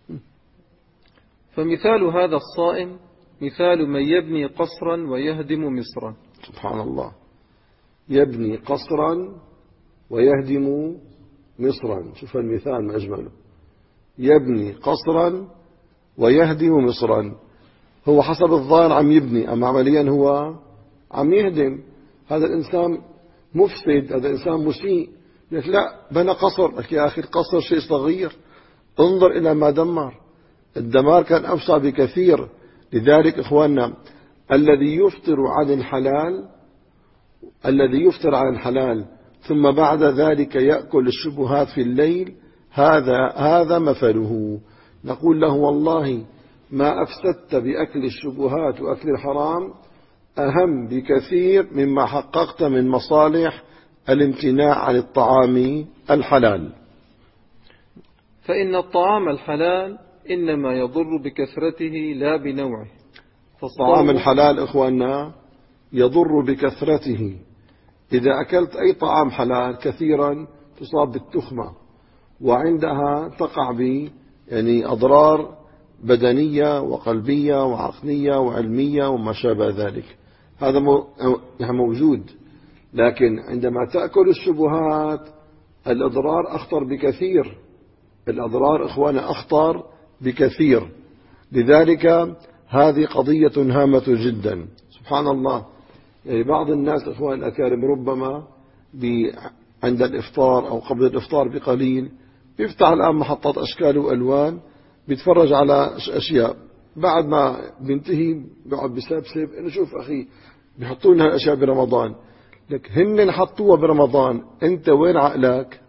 فمثال هذا الصائم مثال من يبني قصرا ويهدم مصرا. سبحان الله. يبني قصرا ويهدم مصرا. شوف المثال ما أجمله، يبني قصرا ويهدم مصرا. هو حسب الظاهر عم يبني، أما عمليا هو عم يهدم. هذا الإنسان مفسد، هذا الإنسان مسيء. لك لا، بنى قصر. لك يا أخي القصر شيء صغير، انظر إلى ما دمر. الدمار كان أوسع بكثير. لذلك إخواننا الذي يفطر عن الحلال ثم بعد ذلك يأكل الشبهات في الليل، هذا مثله. نقول له والله ما أفسدت بأكل الشبهات وأكل الحرام أهم بكثير مما حققت من مصالح الامتناع عن الطعام الحلال. فإن الطعام الحلال إنما يضر بكثرته لا بنوعه. الطعام الحلال إخواننا يضر بكثرته. إذا أكلت أي طعام حلال كثيرا تصاب بالتخمة، وعندها تقع يعني أضرار بدنية وقلبية وعقلية وعلمية وما شابه ذلك. هذا موجود. لكن عندما تأكل الشبهات الأضرار أخطر بكثير. الأضرار إخوانا أخطر بكثير. لذلك هذه قضية هامة جدا. سبحان الله، يعني بعض الناس إخوان الأكارم ربما عند الإفطار أو قبل الإفطار بقليل بيفتح الآن محطات أشكال وألوان، بيتفرج على أشياء، بعد ما بينتهي بيقعد بسبسب إنه شوف أخي بيحطوا لنا الأشياء برمضان. لك هن حطوها برمضان، أنت وين عقلك؟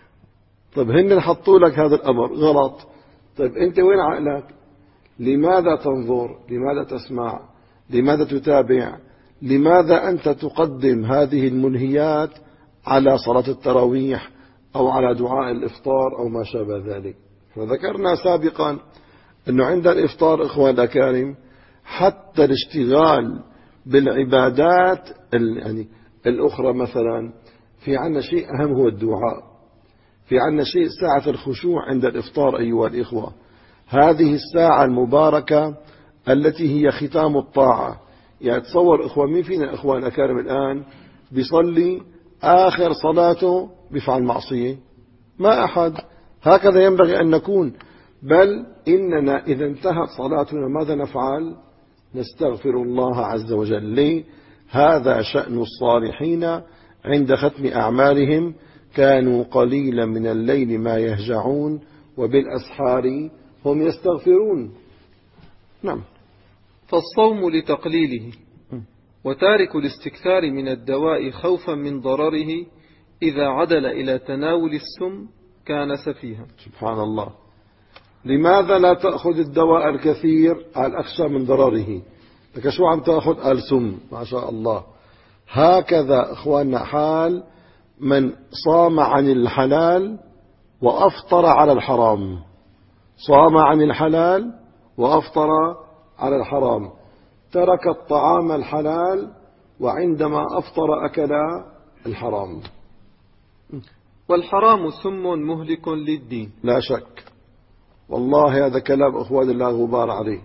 طيب هن حطوا لك هذا الأمر غلط، طيب أنت وين عقلك؟ لماذا تنظر؟ لماذا تسمع؟ لماذا تتابع؟ لماذا أنت تقدم هذه الملهيات على صلاة التراويح أو على دعاء الإفطار أو ما شابه ذلك؟ وذكرنا سابقا أنه عند الإفطار إخوان الأكارم حتى الاشتغال بالعبادات يعني الأخرى، مثلا في عنا شيء أهم هو الدعاء، في عنا شيء ساعة الخشوع عند الإفطار أيها الإخوة. هذه الساعة المباركة التي هي ختام الطاعة. يعني تصور إخوان، مين فينا إخوان الأكارم الآن بيصلي آخر صلاته بيفعل معصية؟ ما أحد. هكذا ينبغي أن نكون. بل إننا إذا انتهت صلاتنا ماذا نفعل؟ نستغفر الله عز وجل. ليه؟ هذا شأن الصالحين عند ختم أعمالهم، كانوا قليلا من الليل ما يهجعون وبالأسحار هم يستغفرون. نعم. فالصوم لتقليله، وتارك الاستكثار من الدواء خوفا من ضرره إذا عدل إلى تناول السم كان سفيها. سبحان الله. لماذا لا تأخذ الدواء الكثير على أخشى من ضرره؟ لك شو عم تأخذ؟ قال سم. ما شاء الله. هكذا إخواننا حال من صام عن الحلال وأفطر على الحرام. صام عن الحلال وأفطر على الحرام، ترك الطعام الحلال وعندما أفطر أكل الحرام. والحرام سم مهلك للدين، لا شك. والله هذا كلام أخوان لا غبار عليه.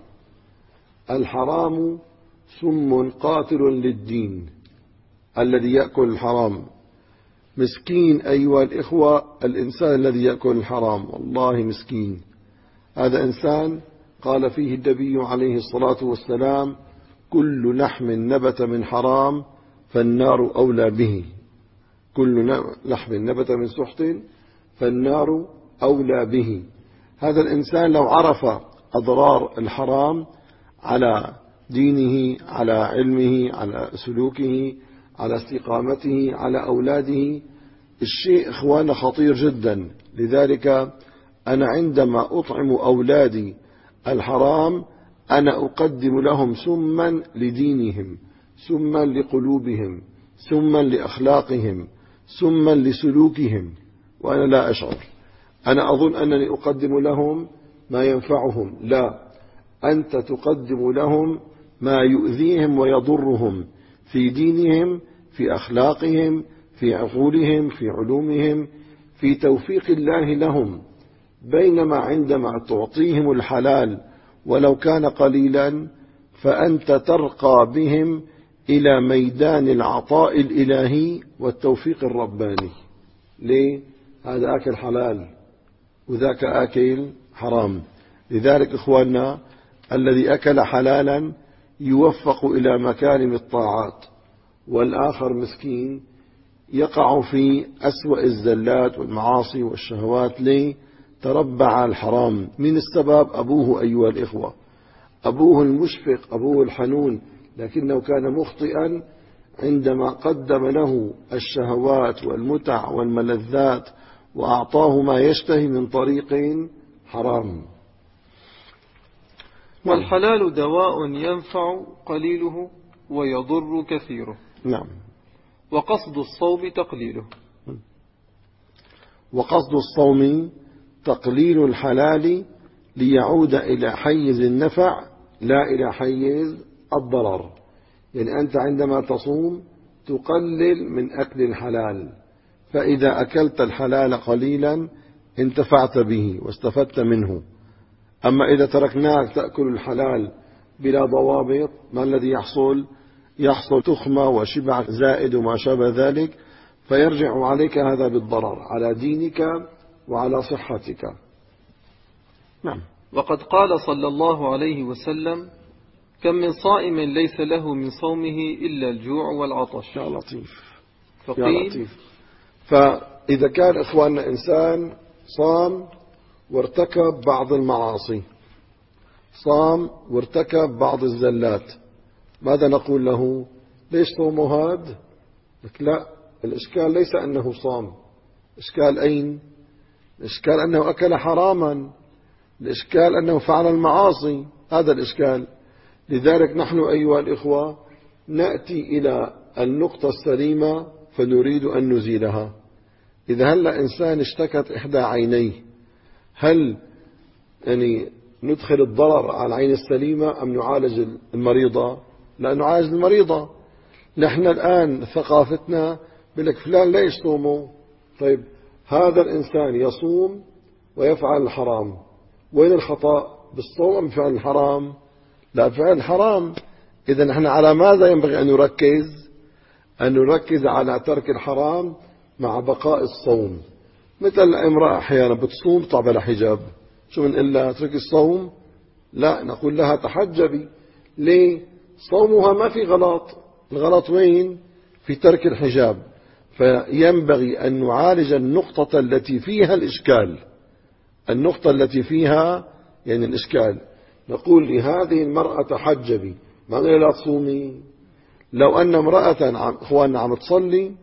الحرام سم قاتل للدين. الذي يأكل الحرام مسكين أيها الإخوة. الإنسان الذي يأكل الحرام والله مسكين. هذا إنسان قال فيه النبي عليه الصلاة والسلام: كل لحم نبت من حرام فالنار أولى به. كل لحم نبت من سحت فالنار أولى به. هذا الإنسان لو عرف أضرار الحرام على دينه، على علمه، على سلوكه، على استقامته، على أولاده، الشيء إخوانا خطير جدا. لذلك أنا عندما أطعم أولادي الحرام أنا أقدم لهم سما لدينهم، سما لقلوبهم، سما لأخلاقهم، سما لسلوكهم، وأنا لا أشعر. أنا أظن أنني أقدم لهم ما ينفعهم. لا، أنت تقدم لهم ما يؤذيهم ويضرهم في دينهم، في أخلاقهم، في عقولهم، في علومهم، في توفيق الله لهم. بينما عندما تعطيهم الحلال ولو كان قليلا فأنت ترقى بهم إلى ميدان العطاء الإلهي والتوفيق الرباني. ليه؟ هذا أكل حلال وذاك أكل حرام. لذلك إخواننا الذي أكل حلالا يوفق إلى مكارم الطاعات، والآخر مسكين يقع في أسوأ الزلات والمعاصي والشهوات. ليه؟ تربع على الحرام. من السبب؟ أبوه أيها الإخوة، أبوه المشفق، أبوه الحنون، لكنه كان مخطئا عندما قدم له الشهوات والمتع والملذات وأعطاه ما يشتهي من طريق حرام. والحلال دواء ينفع قليله ويضر كثيره. نعم. وقصد الصوم تقليله. وقصد الصوم تقليل الحلال ليعود إلى حيز النفع لا إلى حيز الضرر. يعني أنت عندما تصوم تقلل من أكل الحلال، فإذا أكلت الحلال قليلا انتفعت به واستفدت منه. أما إذا تركناك تأكل الحلال بلا ضوابط، ما الذي يحصل؟ يحصل تخمة وشبع زائد وما شابه ذلك، فيرجع عليك هذا بالضرر على دينك وعلى صحتك. نعم. وقد قال صلى الله عليه وسلم: كم من صائم ليس له من صومه إلا الجوع والعطش. يا لطيف. فقيل: يا لطيف. فإذا كان إخواننا إنسان صام وارتكب بعض المعاصي، صام وارتكب بعض الزلات، ماذا نقول له؟ ليش صومه هاد؟ لا، الإشكال ليس أنه صام. إشكال أين؟ الإشكال أنه أكل حراما، الإشكال أنه فعل المعاصي، هذا الإشكال. لذلك نحن أيها الإخوة نأتي إلى النقطة السليمة فنريد أن نزيلها. إذا هلأ إنسان اشتكت إحدى عينيه، هل يعني ندخل الضرر على العين السليمة أم نعالج المريضة؟ لا، نعالج المريضة. نحن الآن ثقافتنا بلك فلان ليش صومه؟ طيب هذا الإنسان يصوم ويفعل الحرام، وين الخطأ؟ بالصوم أم فعل الحرام؟ لا، فعل الحرام. إذا نحن على ماذا ينبغي أن نركز؟ أن نركز على ترك الحرام مع بقاء الصوم. مثل الامرأة أحيانا بتصوم طبعا بلا حجاب، شو بنقول لها؟ تركي الصوم؟ لا، نقول لها تحجبي. ليه؟ صومها ما في غلط. الغلط وين؟ في ترك الحجاب. فينبغي أن نعالج النقطة التي فيها الإشكال، النقطة التي فيها يعني الإشكال. نقول لهذه المرأة تحجبي، ما نقول لا تصومي. لو أن امرأة إخواننا عم تصلي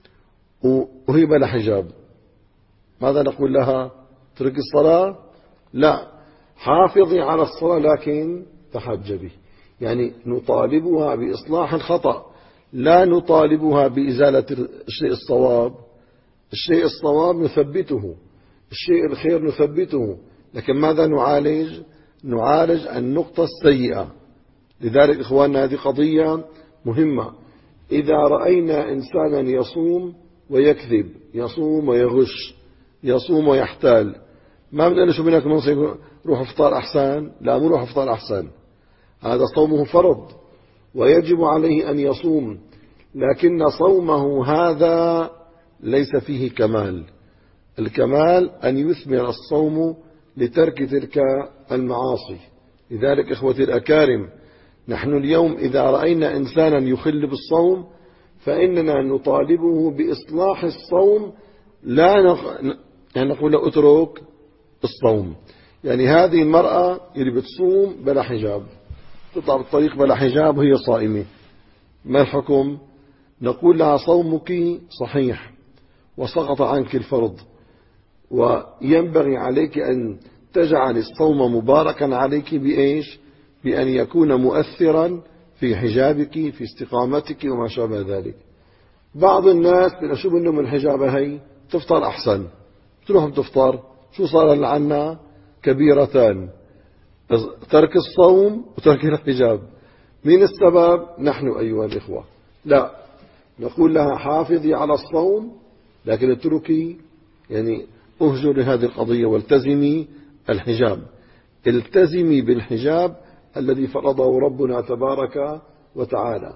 وهي بلا حجاب، ماذا نقول لها؟ ترك الصلاة؟ لا، حافظي على الصلاة لكن تحجبي. يعني نطالبها بإصلاح الخطأ، لا نطالبها بإزالة الشيء الصواب. الشيء الصواب نثبته، الشيء الخير نثبته، لكن ماذا نعالج؟ نعالج النقطة السيئة. لذلك إخواننا هذه قضية مهمة. إذا رأينا إنسانا يصوم ويكذب، يصوم ويغش، يصوم ويحتال، ما بنقول شو بدك نصيب روح افطار أحسن؟ لا، مو روح افطار أحسن، هذا صومه فرض ويجب عليه أن يصوم، لكن صومه هذا ليس فيه كمال. الكمال أن يثمر الصوم لترك تلك المعاصي. لذلك إخوتي الأكارم، نحن اليوم إذا رأينا إنسانا يخل بالصوم فإننا نطالبه بإصلاح الصوم، لا يعني نقول له اترك الصوم. يعني هذه المرأة اللي بتصوم بلا حجاب، تطلع بالطريق بلا حجاب وهي صائمة، ما الحكم؟ نقول لها صومك صحيح وسقط عنك الفرض، وينبغي عليك أن تجعل الصوم مباركا عليك بإيش؟ بأن يكون مؤثرا في حجابك، في استقامتك وما شابه ذلك. بعض الناس شو بدنا من الحجابة هي؟ تفطر أحسن، تروح بتفطر، شو صار لعنا؟ كبيرتان، ترك الصوم وترك الحجاب. مين السبب؟ نحن أيها الإخوة. لا، نقول لها حافظي على الصوم لكن اتركي، يعني اهجري هذه القضية والتزمي الحجاب. التزمي بالحجاب الذي فرضه ربنا تبارك وتعالى.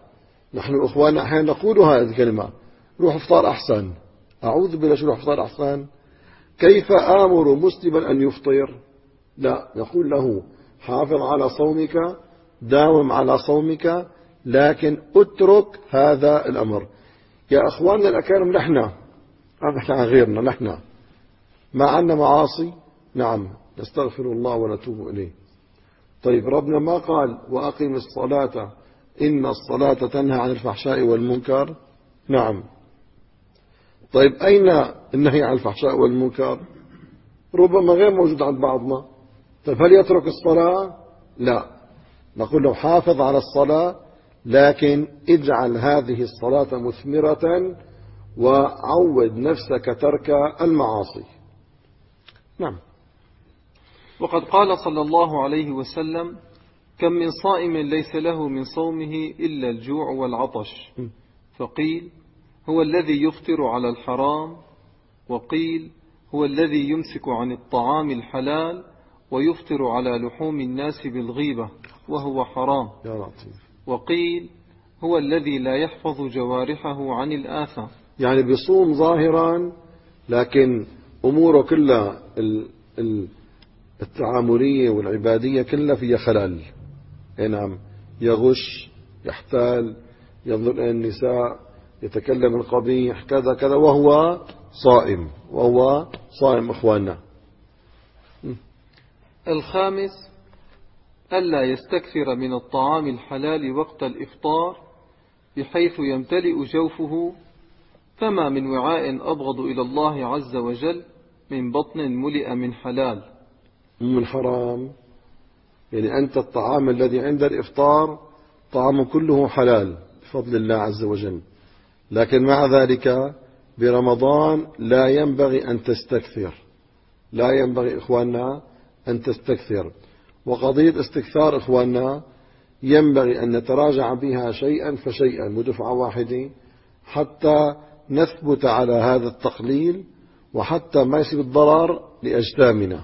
نحن إخواننا أحيانا نقول هذه الكلمة: روح افطار أحسن. أعوذ بالله، شو روح افطار أحسن؟ كيف آمر مسلما أن يفطر؟ لا، نقول له: حافظ على صومك، داوم على صومك، لكن اترك هذا الأمر. يا أخواننا الأكارم، نحن عن غيرنا، نحن ما عندنا معاصي؟ نعم، نستغفر الله ونتوب إليه. طيب ربنا ما قال: وأقم الصلاة إن الصلاة تنهى عن الفحشاء والمنكر؟ نعم. طيب أين النهي عن الفحشاء والمنكر؟ ربما غير موجود عند بعضنا. طيب هل يترك الصلاة؟ لا، نقول له: حافظ على الصلاة، لكن اجعل هذه الصلاة مثمرة، وعود نفسك ترك المعاصي. نعم. وقد قال صلى الله عليه وسلم: كم من صائم ليس له من صومه إلا الجوع والعطش. فقيل: هو الذي يفطر على الحرام. وقيل: هو الذي يمسك عن الطعام الحلال ويفطر على لحوم الناس بالغيبة وهو حرام. وقيل: هو الذي لا يحفظ جوارحه عن الآثام. يعني بيصوم ظاهرا، لكن أموره كلها التعاملية والعبادية كلها فيها خلل. نعم، يغش، يحتال، ينظر إلى النساء، يتكلم القبيح، كذا كذا، وهو صائم إخواننا. الخامس: ألا يستكثر من الطعام الحلال وقت الإفطار بحيث يمتلئ جوفه، فما من وعاء أبغض إلى الله عز وجل من بطن ملئ من حلال من حرام. يعني أنت الطعام الذي عند الإفطار طعام كله حلال بفضل الله عز وجل، لكن مع ذلك برمضان لا ينبغي أن تستكثر، لا ينبغي إخواننا أن تستكثر. وقضية استكثار إخواننا ينبغي أن نتراجع بها شيئا فشيئا ودفعة واحدة، حتى نثبت على هذا التقليل، وحتى ما يصير الضرر لأجسامنا.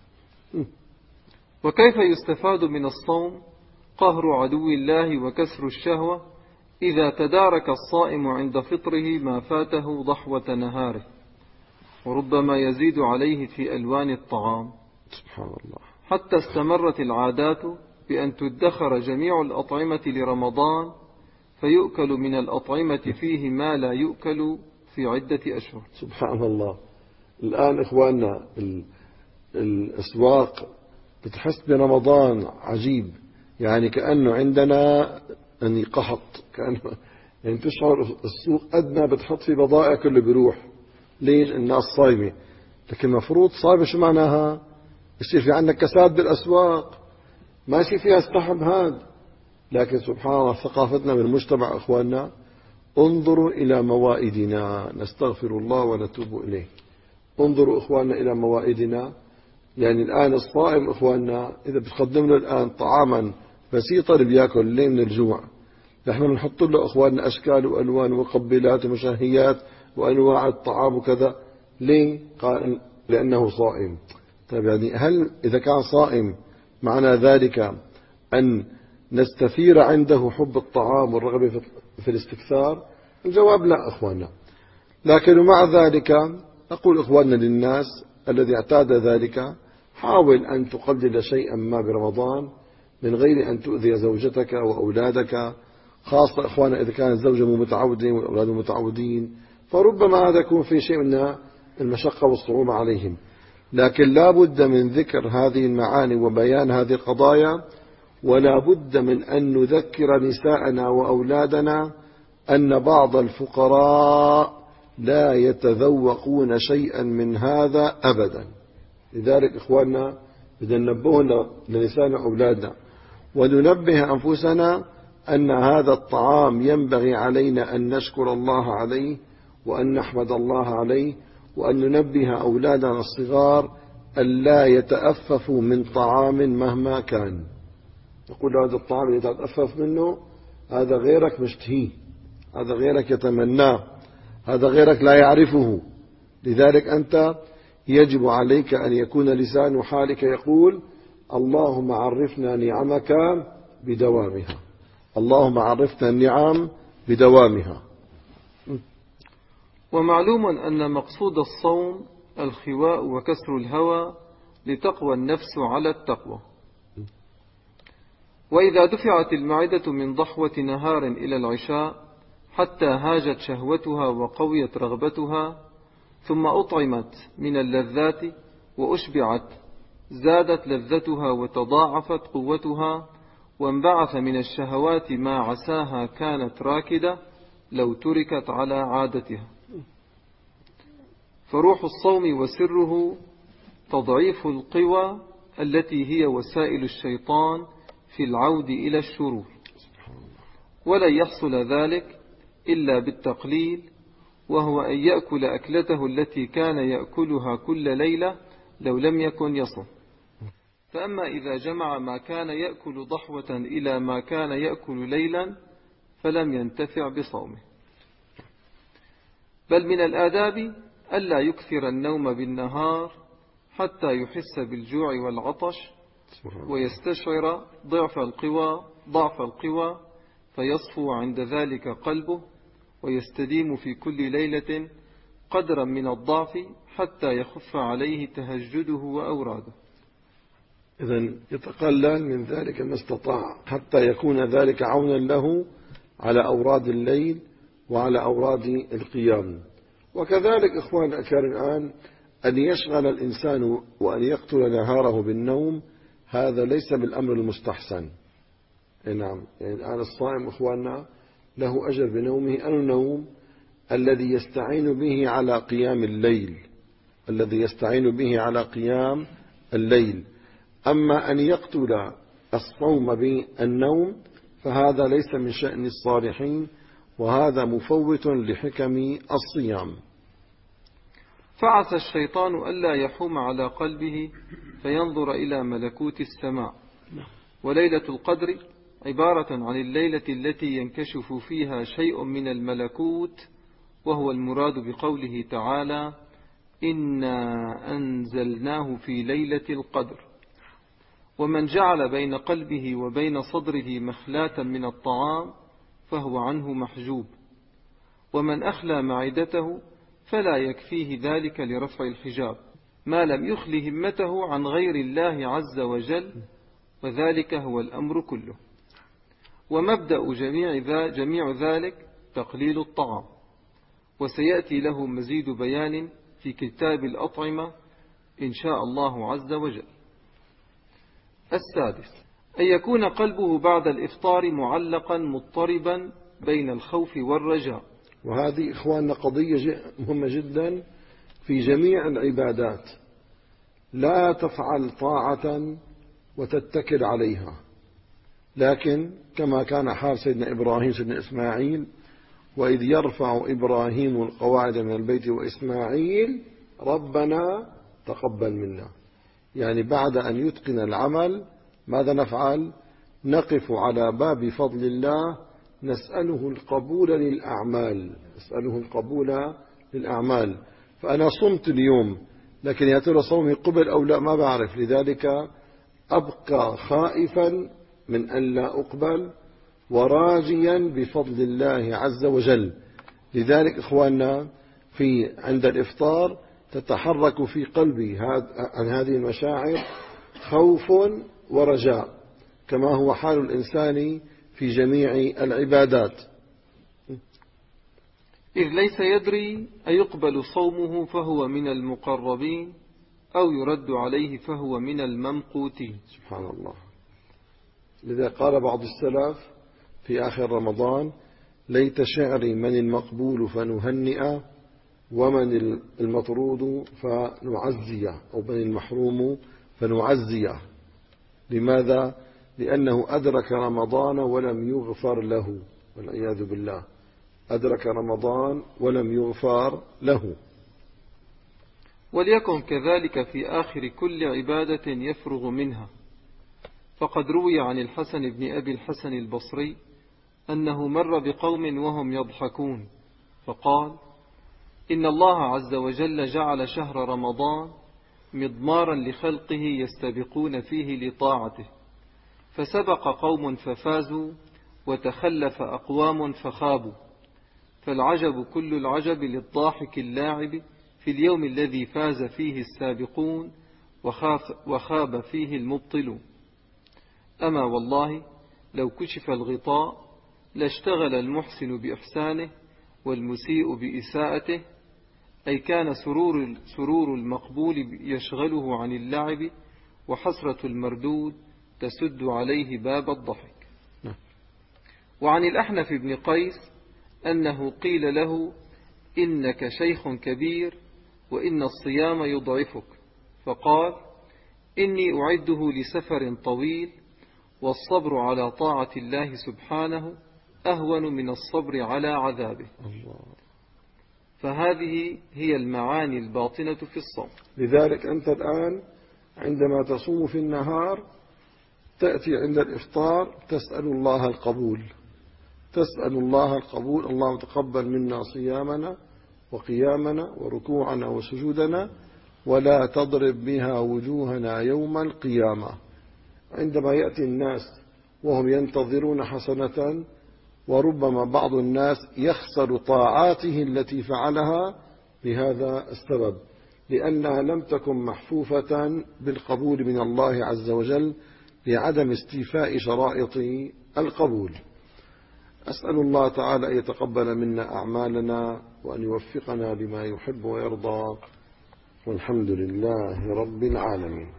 وكيف يستفاد من الصوم قهر عدو الله وكسر الشهوة إذا تدارك الصائم عند فطره ما فاته ضحوة نهاره، وربما يزيد عليه في ألوان الطعام، سبحان الله، حتى استمرت العادات بأن تدخر جميع الأطعمة لرمضان، فيؤكل من الأطعمة فيه ما لا يؤكل في عدة أشهر. سبحان الله. الآن إخواننا الأسواق بتحس برمضان عجيب، يعني كأنه عندنا أني قحط، كأنه يعني تشعر السوق أدنى بتحط في بضائع كله بيروح. ليش؟ الناس صايمة. لكن المفروض صايمة شو معناها؟ يصير في عندنا كساد بالأسواق، ما يصير فيها استحب هذا. لكن سبحان الله ثقافتنا بالمجتمع إخواننا. انظروا إلى موائدنا، نستغفر الله ونتوب إليه. انظروا إخواننا إلى موائدنا. يعني الآن الصائم إخواننا إذا بتقدم له الآن طعاما بسيطا بياكل ليه من الجوع. نحن بنحط له إخواننا أشكال وألوان ومقبلات ومشهيات وأنواع الطعام وكذا. ليه؟ قال لأنه صائم. طيب يعني هل إذا كان صائم معنى ذلك أن نستثير عنده حب الطعام والرغبة في الاستكثار؟ الجواب لا إخواننا. لكن مع ذلك أقول إخواننا للناس الذي اعتاد ذلك: حاول أن تقلل شيئا ما برمضان من غير أن تؤذي زوجتك وأولادك، خاصة إخواننا إذا كان الزوجة متعودين والأولاد متعودين، فربما هذا يكون في شيء من المشقة والصعوبة عليهم. لكن لا بد من ذكر هذه المعاني وبيان هذه القضايا، ولا بد من أن نذكر نساءنا وأولادنا أن بعض الفقراء لا يتذوقون شيئا من هذا أبدا. لذلك إخواننا بدنا ننبه لنسائنا وأولادنا، وننبه أنفسنا أن هذا الطعام ينبغي علينا أن نشكر الله عليه وأن نحمد الله عليه، وأن ننبه أولادنا الصغار ألا يتأففوا من طعام مهما كان. نقول هذا الطعام اللي تتأفف منه هذا غيرك مشتهيه، هذا غيرك يتمناه، هذا غيرك لا يعرفه. لذلك أنت يجب عليك أن يكون لسان حالك يقول: اللهم عرفنا نعمك بدوامها، اللهم عرفنا النعم بدوامها. ومعلوم أن مقصود الصوم الخواء وكسر الهوى لتقوى النفس على التقوى. وإذا دفعت المعدة من ضحوة نهار إلى العشاء حتى هاجت شهوتها وقويت رغبتها، ثم أطعمت من اللذات وأشبعت، زادت لذتها وتضاعفت قوتها، وانبعث من الشهوات ما عساها كانت راكدة لو تركت على عادتها. فروح الصوم وسره تضعيف القوى التي هي وسائل الشيطان في العود إلى الشرور، ولن يحصل ذلك إلا بالتقليل، وهو أن يأكل أكلته التي كان يأكلها كل ليلة لو لم يكن يصم. فأما إذا جمع ما كان يأكل ضحوة إلى ما كان يأكل ليلا فلم ينتفع بصومه. بل من الآداب ألا يكثر النوم بالنهار حتى يحس بالجوع والعطش ويستشعر ضعف القوى فيصفو عند ذلك قلبه، ويستديم في كل ليلة قدرا من الضعف حتى يخف عليه تهجده وأوراده. إذن يتقلل من ذلك ما استطاع حتى يكون ذلك عونا له على أوراد الليل وعلى أوراد القيام. وكذلك إخوان الأكارم الآن أن يشغل الإنسان وأن يقتل نهاره بالنوم، هذا ليس بالأمر المستحسن. نعم، يعني الآن الصائم إخواننا له أجر بنومه، النوم الذي يستعين به على قيام الليل، الذي يستعين به على قيام الليل. أما أن يقتل الصوم بالنوم فهذا ليس من شأن الصالحين، وهذا مفوت لحكم الصيام. فعسى الشيطان ألا يحوم على قلبه فينظر إلى ملكوت السماء. وليلة القدر عبارة عن الليلة التي ينكشف فيها شيء من الملكوت، وهو المراد بقوله تعالى: إنا أنزلناه في ليلة القدر. ومن جعل بين قلبه وبين صدره مخلاة من الطعام فهو عنه محجوب، ومن أخلى معدته فلا يكفيه ذلك لرفع الحجاب، ما لم يخل همته عن غير الله عز وجل، وذلك هو الأمر كله. ومبدأ جميع ذلك تقليل الطعام، وسيأتي له مزيد بيان في كتاب الأطعمة إن شاء الله عز وجل. السادس، أن يكون قلبه بعد الإفطار معلقا مضطربا بين الخوف والرجاء. وهذه إخواننا قضية مهمة جدا في جميع العبادات. لا تفعل طاعة وتتكل عليها، لكن كما كان حال سيدنا إبراهيم سيدنا إسماعيل: وإذ يرفع إبراهيم القواعد من البيت وإسماعيل ربنا تقبل منا. يعني بعد أن يتقن العمل ماذا نفعل؟ نقف على باب فضل الله نسأله القبول للأعمال، نسأله القبول للأعمال. فأنا صمت اليوم، لكن يا ترى صومي قبل أو لا ما بعرف، لذلك أبقى خائفا من أن لا أقبل وراجيا بفضل الله عز وجل. لذلك إخواننا عند الإفطار تتحرك في قلبي عن هذه المشاعر خوف ورجاء، كما هو حال الإنسان في جميع العبادات. إذ ليس يدري أيقبل صومه فهو من المقربين أو يرد عليه فهو من الممقوتين. سبحان الله. لذا قال بعض السلف في آخر رمضان: ليت شعري من المقبول فنهنئ، ومن المطرود فنعزيه، أو من المحروم فنعزيه. لماذا؟ لأنه أدرك رمضان ولم يغفر له، والعياذ بالله، أدرك رمضان ولم يغفر له. وليكن كذلك في آخر كل عبادة يفرغ منها. فقد روي عن الحسن بن أبي الحسن البصري أنه مر بقوم وهم يضحكون فقال: إن الله عز وجل جعل شهر رمضان مضمارا لخلقه يستبقون فيه لطاعته، فسبق قوم ففازوا وتخلف أقوام فخابوا، فالعجب كل العجب للضاحك اللاعب في اليوم الذي فاز فيه السابقون وخاب فيه المبطلون. أما والله لو كشف الغطاء لاشتغل المحسن بإحسانه والمسيء بإساءته، أي كان سرور المقبول يشغله عن اللعب، وحسرة المردود تسد عليه باب الضحك. وعن الأحنف بن قيس أنه قيل له: إنك شيخ كبير وإن الصيام يضعفك، فقال: إني أعده لسفر طويل، والصبر على طاعة الله سبحانه أهون من الصبر على عذابه. فهذه هي المعاني الباطنة في الصوم. لذلك أنت الآن عندما تصوم في النهار تأتي عند الإفطار تسأل الله القبول، تسأل الله القبول: اللهم تقبل منا صيامنا وقيامنا وركوعنا وسجودنا ولا تضرب بها وجوهنا يوم القيامة. عندما يأتي الناس وهم ينتظرون حسنة، وربما بعض الناس يخسر طاعاته التي فعلها بهذا السبب، لأنها لم تكن محفوفة بالقبول من الله عز وجل لعدم استيفاء شرائط القبول. أسأل الله تعالى أن يتقبل منا أعمالنا وأن يوفقنا لما يحب ويرضى، والحمد لله رب العالمين.